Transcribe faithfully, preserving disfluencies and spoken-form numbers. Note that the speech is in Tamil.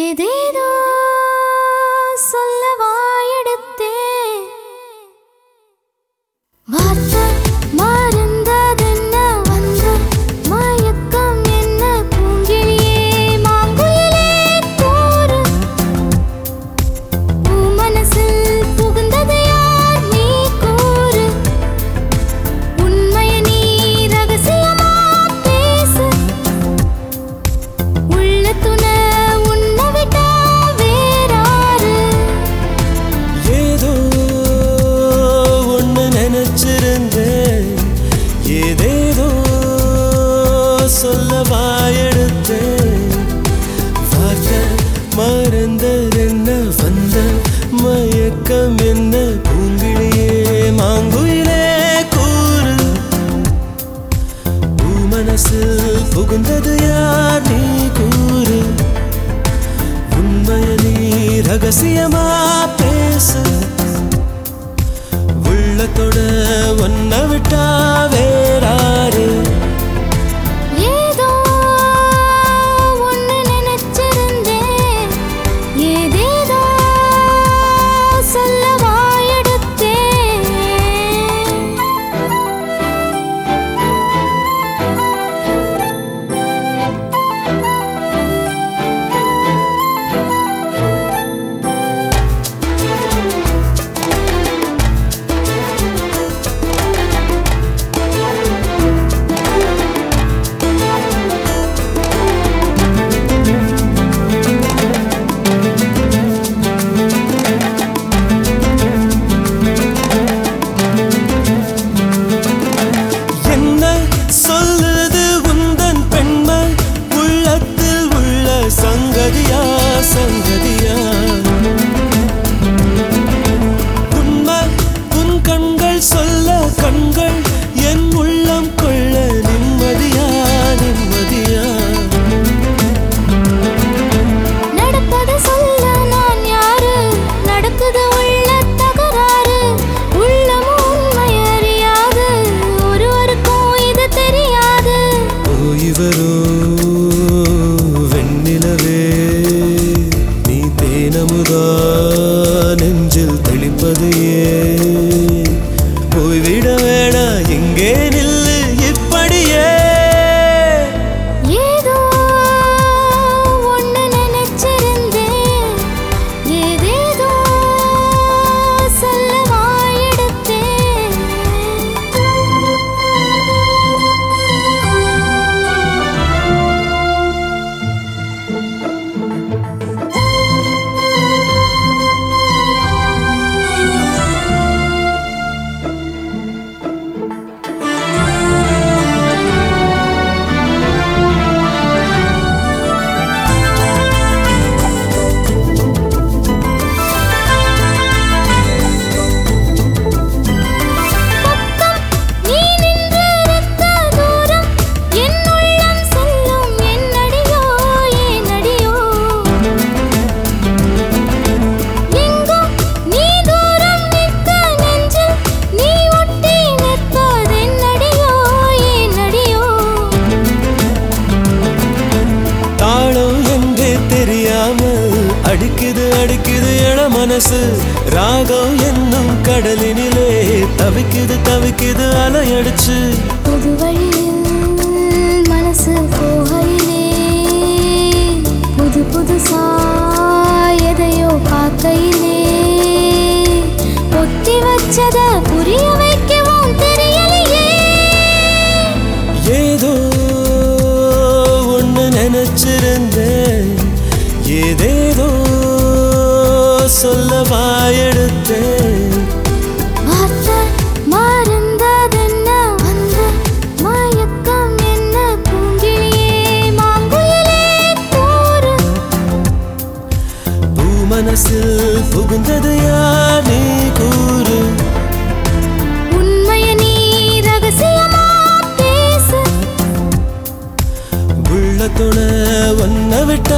ஏதேதோ சொல்ல வாயெடுத்தே வார்த்தை மறந்ததென்ன வந்த மயக்கம் என்ன பூங்கிழியே மாங்குயிலே கூறு உன் மனசில் புகுந்தது யார் நீ கூறு உண்மைய நீ ரகசியமா பேசு உள்ள துணை உன்னை விட்டா வேறாரு ஏதோ ஒன்னு நினைச்சிருந்தேன் ஏதேதோ சொல்ல வாயெடுத்தேன் வார்த்தை மறந்ததென்ன வந்த மயக்கம் என்ன பூங்கிழியே மாங்குயிலே கூறு உன் மனசில் புகுந்தது யார் நீ கூறு உண்மைய நீ ரகசியமா பேசு உள்ளத்தோட ஒன்ன விட்டா வேறாரு ஏதோ ஒன்னு நினைச்சிருந்தேன் ஏதேதோ சொல்ல வாயெடுத்தேன் என்ன சொல்லுது உந்தன் பெண்மை உள்ளத்தில் உள்ள சங்கதியா சங்கதியா உண்மை உன் கண்கள் சொல்ல கண்கள் என் உள்ளம் கொள்ள நிம்மதியா நிம்மதியா நடப்பது சொல்ல நான் யாரு நடக்குது உள்ள தகராறு உள்ளமும் உண்மை அறியாது ஒருவருக்கும் இது தெரியாது ஓய்வரோ வெண்ணிலவே நீ தேனமுதா நெஞ்சில் தெளிப்பது ஏன் போய்விட வேணா எங்கே நில்லு இப்படியே ஏதோ ஒன்னு நினைச்சிருந்தேன் ஏதேதோ சொல்ல வாயெடுத்தேன் நீ நின்றிருந்த தூரம் என் உள்ளம் செல்லும் என்னடியோ ஏனடியோ எங்கோ நீ தூரம் நிற்க நெஞ்சில் நீ ஒட்டி நிற்பதென்னடியோ ஏனடியோ தாளம் என்றே தெரியாமல் அடிக்குது அடிக்குது என மனசு ராகம் என்னும் கடலினிலே தவிக்குது தவிக்குது அலையடிச்சு புது வழியில் மனசு போகையிலே புது புதுசா எதையோ பார்க்கையிலே பொத்தி வச்சத புரிய வைக்கவும் தெரியலையே ஏதோ ஒன்னு நினைச்சிருந்தேன் ஏதேதோ சொல்ல வாயெடுத்தேன் வார்த்தை மறந்ததென்ன வந்த மயக்கம் என்ன பூங்கிழியே மாங்குயிலே கூறு பூ மனசில் புகுந்தது யார் நீ கூறு உண்மைய நீ ரகசியமா பேசு உள்ளத்தோட ஒன்ன விட்டா